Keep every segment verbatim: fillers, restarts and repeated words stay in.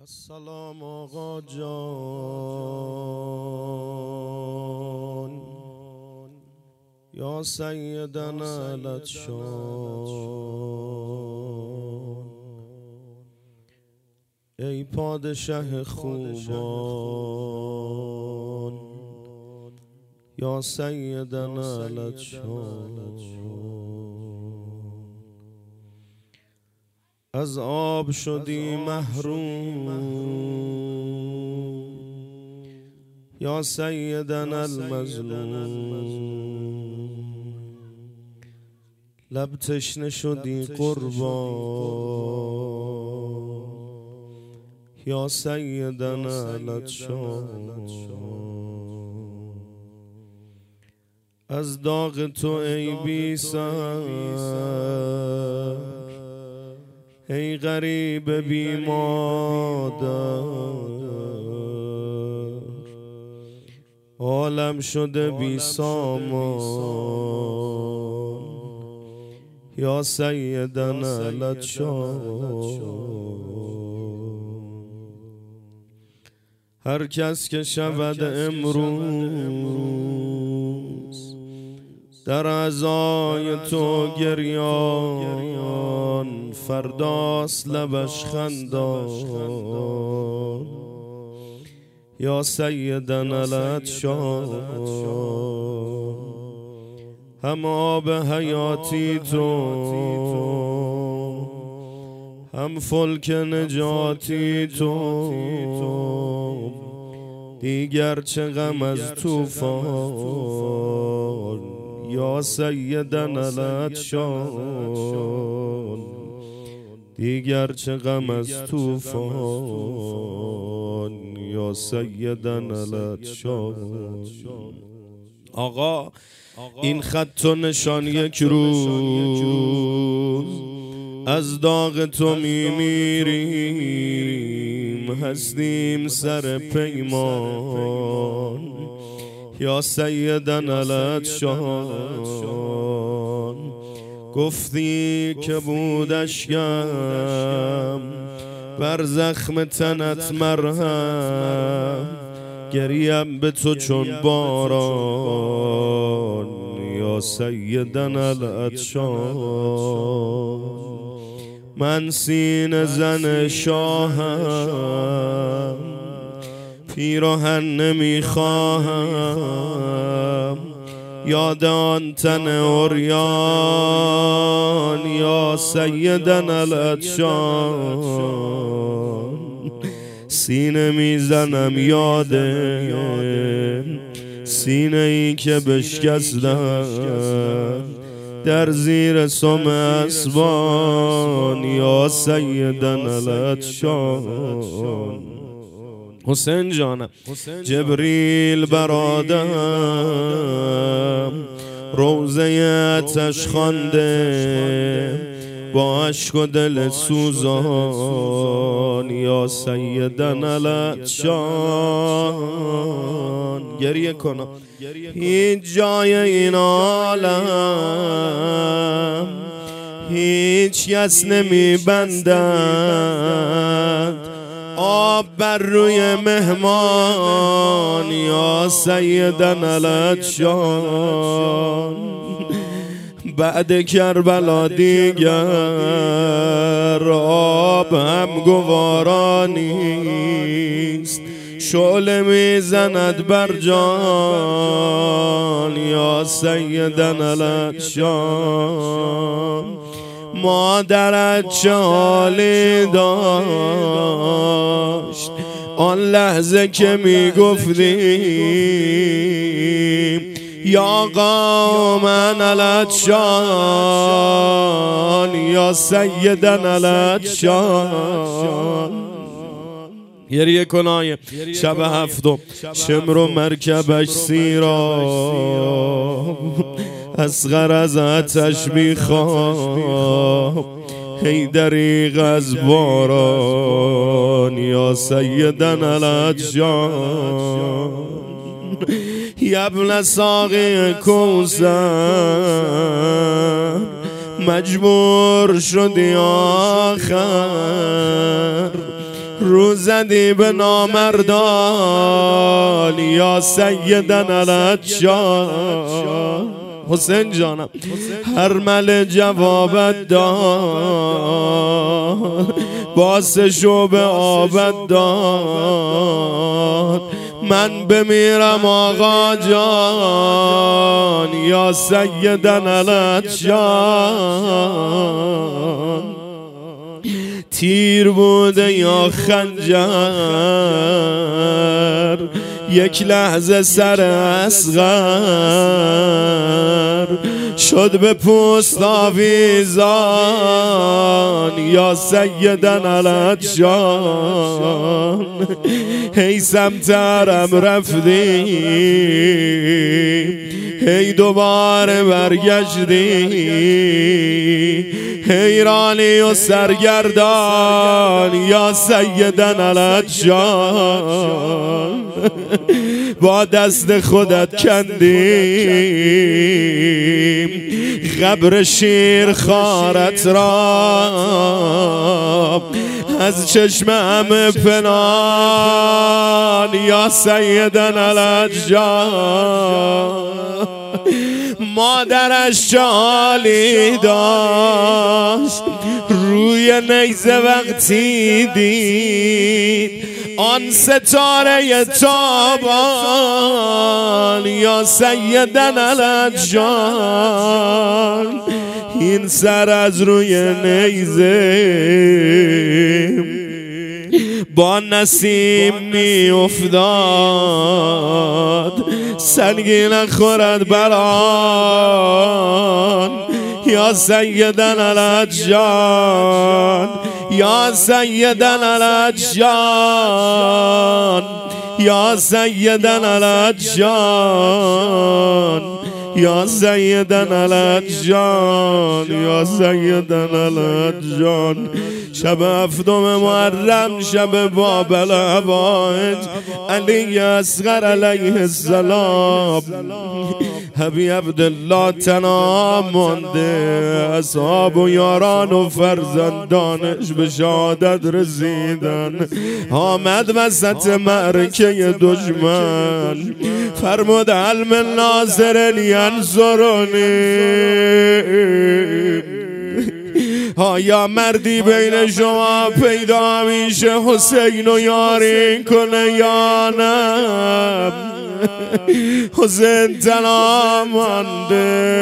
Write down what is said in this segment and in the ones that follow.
السلام آقا جان یا سیدنا لطشان، ای پادشه خوبان یا سیدنا لطشان. از آب شدی محروم یا سیدنا المظلوم، لب تشنه شدی قربان یا سیدنا لطشان. از داغ تو ای بی سر، ای غریب بی مادر، عالم شده بی سامان یا سیدنا لطشان. هر کس که شود امروز در عزای تو گریان، فرداست لبش خندان یا سیدنا لطشان. هم آب حیاتی تو، هم فلک نجاتی تو، دیگر چه غم از طوفان یا سیدنا لطشان. دیگر چه غم از طوفان یا سیدنا لطشان. آقا این خط و نشان یک روز از داغ تو میمیریم، هستیم سر پیمان یا سیدنا لطشان. گفتی که بود اشکم بر زخم تنت مرهم، گریم به تو چون باران یا سیدنا لطشان. من سینه زن شاهم، پیراهن نمیخواهم، یاد آن تن عریان یا سیدنا لطشان. سینه میزنم یاد سینه ای که بشکستم در زیر سم اسبان یا سیدنا لطشان. حسین جانم جبریل برادم روزه آتش خوانده با عشق و دل سوزان یا سیدنا لطشان. گریه کنم هیچ جای این عالم هیچ کس نمی بندد آب بر روی مهمان یا سیدنا لطشان. بعد کربلا دیگر آب هم گوارا نیست، شعله میزند بر جان یا سیدنا لطشان. مادرت چه حالی داشت آن لحظه که میگفتیم یا قوم لطشان یا سیدنا لطشان. گریه کنای شب هفتم شمر و مرکبش سیراب، اصغر از آتش میخواب، ای دریغ از باران یا سیدنا لطشان. ابن ساقی کوثر مجبور شدی آخر رو زدی به نامردان یا سیدن الاتشان. حسین جانم هر مل جوابت داد، باسشو به آبت داد. من بمیرم آقا جان یا سیدن الاتشان. تیر بوده یا خنجر، یک لحظه سر اصغر شد به پوست آویزان یا سیدن الاتشان. هی سمترم رفتی، هی دوباره برگشتی، حیرانی و سرگردان یا سیدن الاتشان. با دست خودت کندیم قبر شیر خارت را، از چشمم پنهان یا سیدن الاتشان. مادرش چالی داشت روی نیزه وقتی دید آن ستاره تابان یا سیدن الاتشان. این سر از روی نیزه با نسیم می افتاد، سنگی نخورد بران یا سیدن الاتشان. یا سیدن الاتشان، یا سیدن الاتشان، یا سیدن الاتشان، یا سیدن الاتشان. شب هفتم محرم شب باب الهوایج علی اصغر علیه السلام. حبی عبدالله تنها مانده، اصحاب و یاران و فرزندانش به شهادت رسیدن. آمد وسط معرکه دشمن فرمود هل من ناصر ینصرنی. آیا مردی بین شما پیدا میشه حسین و یاری کنه یا نه؟ حسین تنها مانده،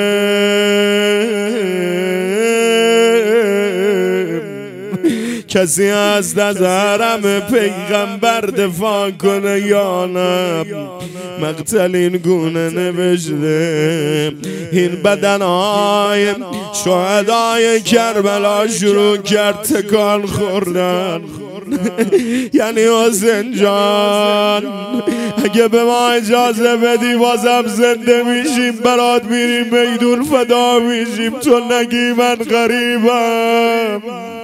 کسی هست از حرم پیغمبر دفاع کنه یا نه؟ مقتل این گونه نوشته این بدنهای شهدای کربلا شروع کرد تکان خوردن. یعنی حسین جان اگه به ما اجازه بدی بازم زنده میشیم، برات میریم میدون فدا میشیم، تو نگی من غریبم.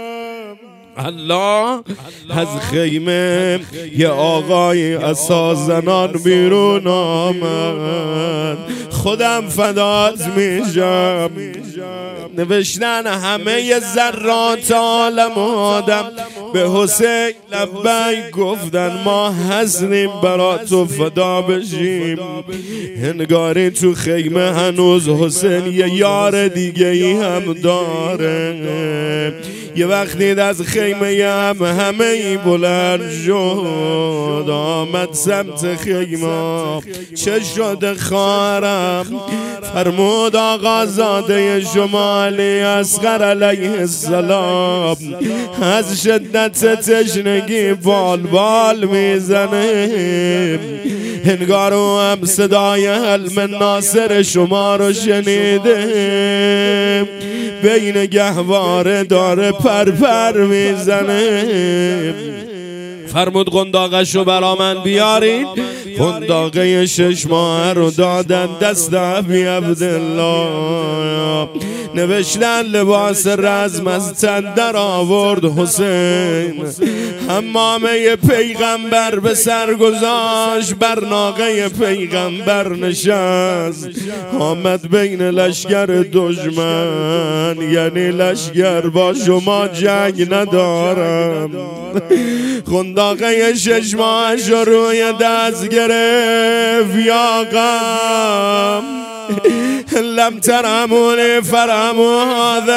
الله از خیمه یه آقای عصازنان بیرون آمد، خودم فدات میشم. نوشتن همه ذرات عالم آدم به حسین لبیک گفتن ما هستیم برا تو فدا بشیم. انگاری تو خیمه هنوز حسین یه یار دیگه ای هم داره. یه وقتی از خیمه هم همه ای بلند شد، آمد سمت خیمه. چه شده خواهرم؟ فرمود آقا زاده شما علی اصغر علیه السلام از شدت تشنگی بال بال میزنه. انگارو هم صدای حلم ناصر شما رو شنیده، بین گهواره داره پر پر میزنه. فرمود قنداقشو برا من بیارین. قنداقه شش ماه رو دادن دست ابی عبدالله. نوشتن لباس رزم از تن در آورد حسین، حمامه پیغمبر به سر گذاشت، بر ناقه پیغمبر نشست، آمد بین لشگر دشمن، یعنی لشگر با شما جنگ ندارم. خنداقه شش ماهش روی دست گرفت، یا غم لم ترمونی فرمو هذا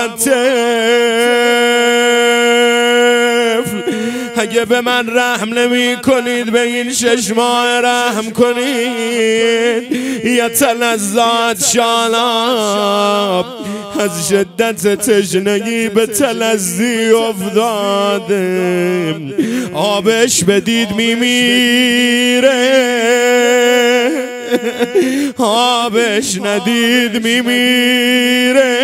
الطفل، اگه به من رحم نمی کنید به این شش ماه رحم کنید. یتلذات شالاب، از شدت تشنگی به تلذی افتاده، آبش بدید میمیره، آبش ندید میمیره،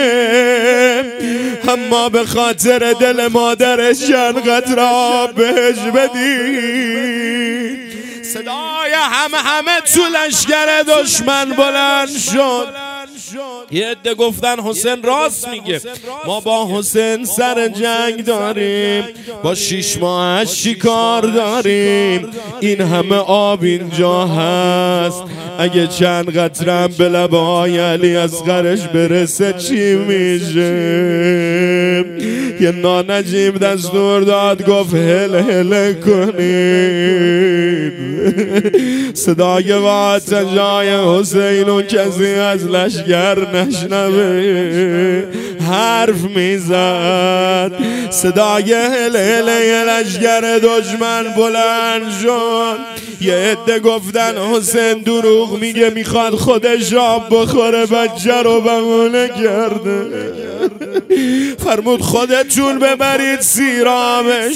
اما به خاطر دل مادرش انقدر آب بهش بدید. صدای همه همه تو لشگر دشمن بلند شد. یه عده گفتن حسین راست میگه، ما با حسین سر جنگ داریم، با شیش ماهش شکار داریم، این همه آب اینجا هست، اگه چند قطرم به لبهای علی اصغرش برسه چی میشه؟ یه نانجیب دستور داد، گفت هل هل کنید. صدای واتن جای حسین و کسی از لشگر نشنوه حرف میزد. صدای هل هل لشگر دشمن بلند شد. یه عده گفتن حسین دروغ میگه، میخواد خودش آب بخوره بچه رو بمونه کرده. فرمود خودتون ببرید سیرابش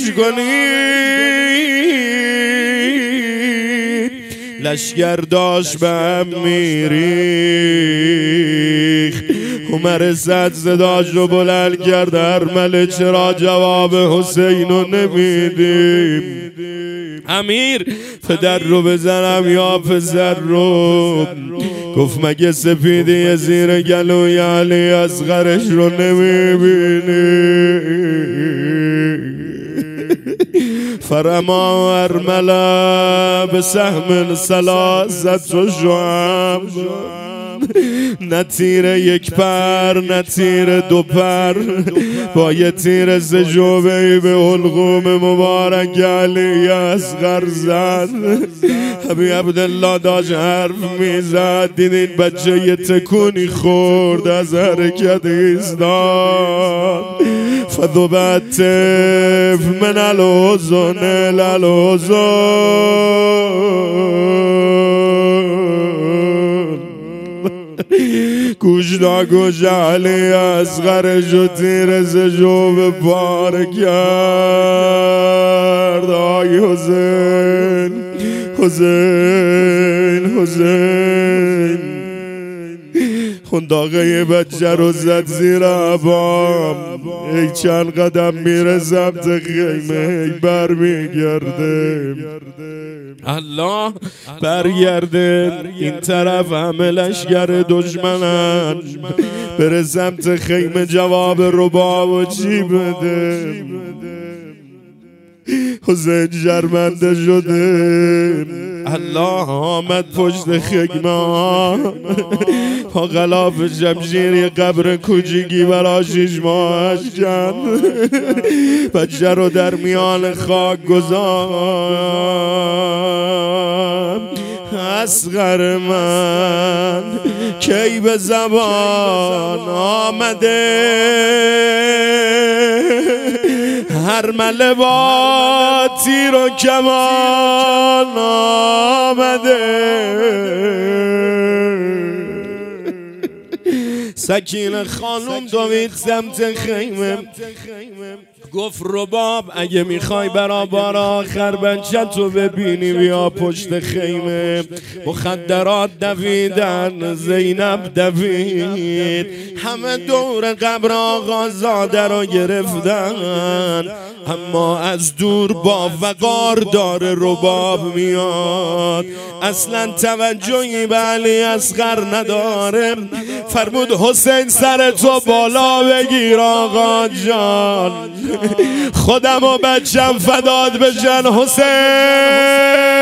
کنید. لشگر داشت به هم میریخ. عمر صد صداش رو بلند کرد، ارمله چرا جواب حسین رو نمیدیم؟ امیر پدر رو بزنم یا پسر رو؟ گفت مگه سپیدی زیر گلوی علی اصغرش رو نمیبینی؟ فرما ارمله به سهم سلاست و شعب، نه تیر یک پر نه تیر دو پر، با یه تیر سجوبهی به حلقوم مبارک علی اصغر زد. حبی عبدالله داشت حرف میزد، دیدین بچه یه تکونی خورد، از حرکت ایستاد. فذوبت طفل من الحزن الالحزن، گوش دا گوش علی اصغرش و تیر سجوب پار کرد. آی حسین حسین حسین، خنداقه بچه رو زد زیر عبام. ای چند قدم میره سمت خیمه، ای بر میگرده، الله برگرده این طرف همه لشگر دشمنن، بره سمت خیمه جواب رباب و چی بده؟ حسین شرمنده شده. الله آمد پشت خیمه ها، با غلاف شمشیر یه قبر کوچیکی برا شیش ماهش کند، بچه رو در میان خاک گذاشت. اصغر من کی به زبان آمده، هر مله با تیر و کمان آمده. سکینه خانم دوید سمت خیمه، گفت رباب اگه میخوای برا بار آخر بچه تو ببینی بیا پشت خیمه. مخدرات دویدن، زینب دوید، همه دور قبر آقا زاده رو گرفتن. اما از دور با وقار داره رباب میاد، اصلا توجهی به علی اصغر نداره. فرمود حسین سر تو بالا بگیر آقا جان، خودم و بچم فداد بشن حسین.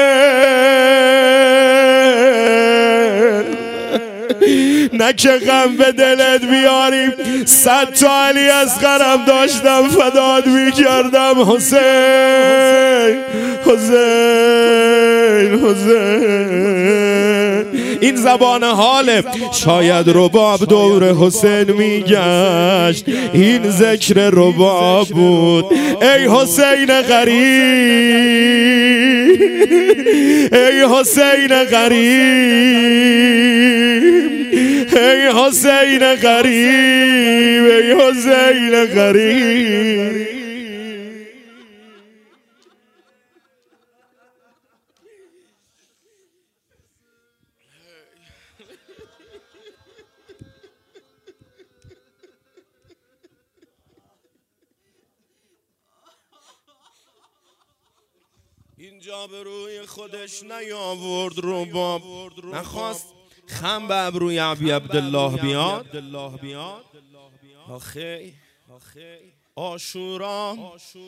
نه که غم به دلت بیاریم، صد تا علی اصغرم داشتم فداد میکردم حسین حسین حسین. این زبان حاله، شاید رباب دور حسین میگشت، این ذکر رباب بود. ای حسین غریب، ای حسین غریب، ای حسین غریب، ای حسین غریب. اینجا به روی خودش نیاورد رباب، نخواست خم به ابروی ابی عبدالله بیاد. آخی عاشورا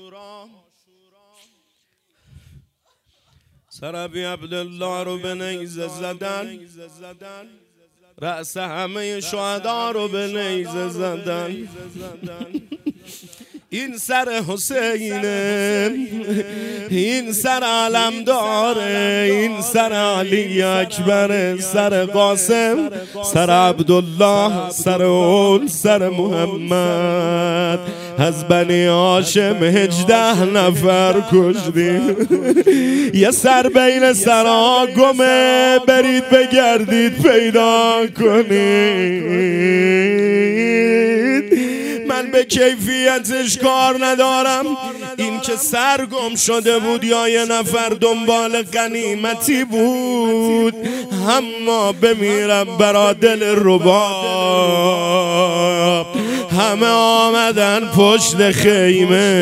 سر ابی عبدالله رو به نیزه زدن، رأس همه شهدا رو به نیزه زدن. این سر حسینه، این سر علم داره، این سر علی اکبر، سر قاسم، سر عبدالله، سر اول، سر محمد. از بنی هاشم هجده نفر کشدیم. یه سر بین سرها گمه، برید بگردید پیدا کنید. من به کیفیتش کار ندارم، این که سر گم شده بود یا یه نفر دنبال غنیمتی بود، اما بمیرم برا دل رباب. همه آمدن پشت خیمه،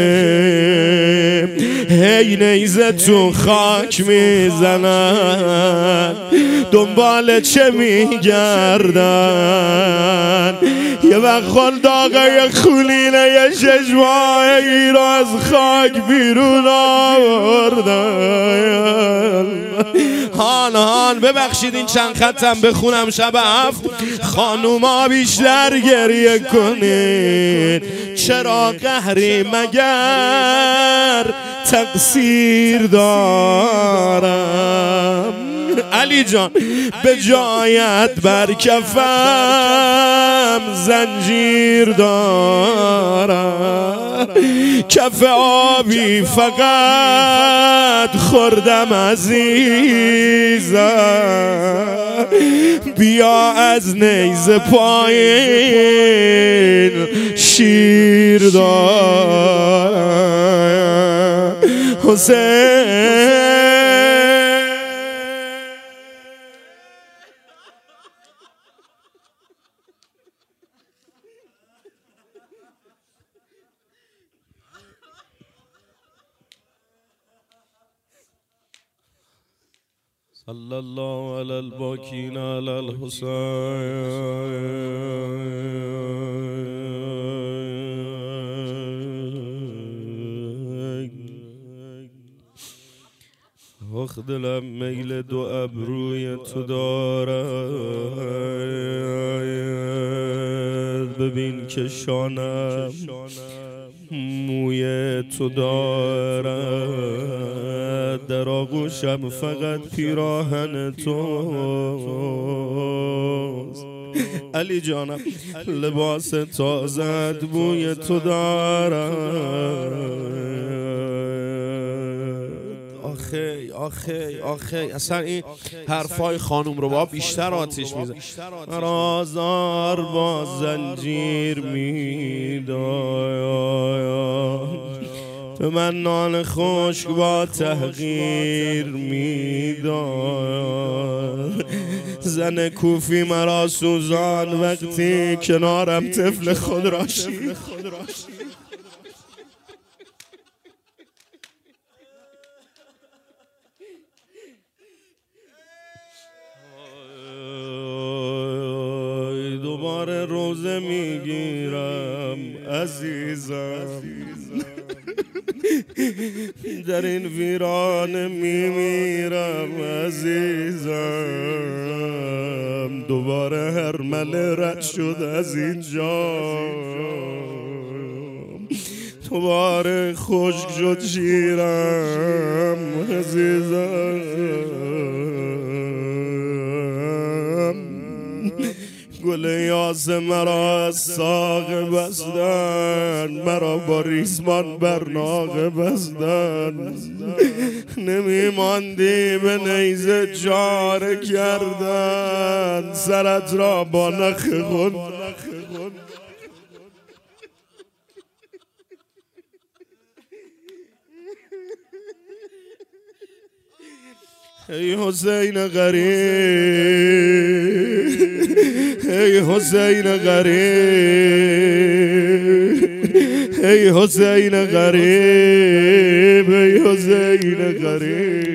هی نیزه تو خاک میزنن، دنبال چه میگردن؟ یه وقت خلداقه خولینه یه ششماهی را از خاک بیرون آوردن. هان هان ببخشید این چند خطم بخونم شب هفت. خانوما بیشتر گریه کنید، چرا قهری مگر تقصیر دارم. علی جان به جایت بر کفم زنجیر دارم، کف آبی فقط خوردم عزیزم. بیا از نیزه پایین شیر دارم حسین. صلی الله علی الباکین علی الحسین. آخ دلم میل دو ابروی تو دارد، ببین که شانم موی تو دارد، در آغوشم فقط پیراهن توست. علی جانم لباس تازت بوی تو دارد. آخی آخی آخی اصلا این حرفای خانوم رو با بیشتر آتیش میزن. مرازار با زنجیر میداد، به من نان خشک با تحقیر میداد. زن کوفی مرا سوزان وقتی کنارم طفل خود را شید. دوباره روزه میگیرم عزیزم، در این ویرانه میمیرم عزیزم، دوباره هرمل رد شد از اینجا، دوباره خشک شد شیرم عزیزم، گل یاس مرا از ساق بستن، مرا با ریسمان بر ناق بستن، نمیماندی به نیزه چاره کردن، سرت را با نخ خود ای حسین غریب، ای حسین غریب، ای حسین غریب، ای حسین غریب.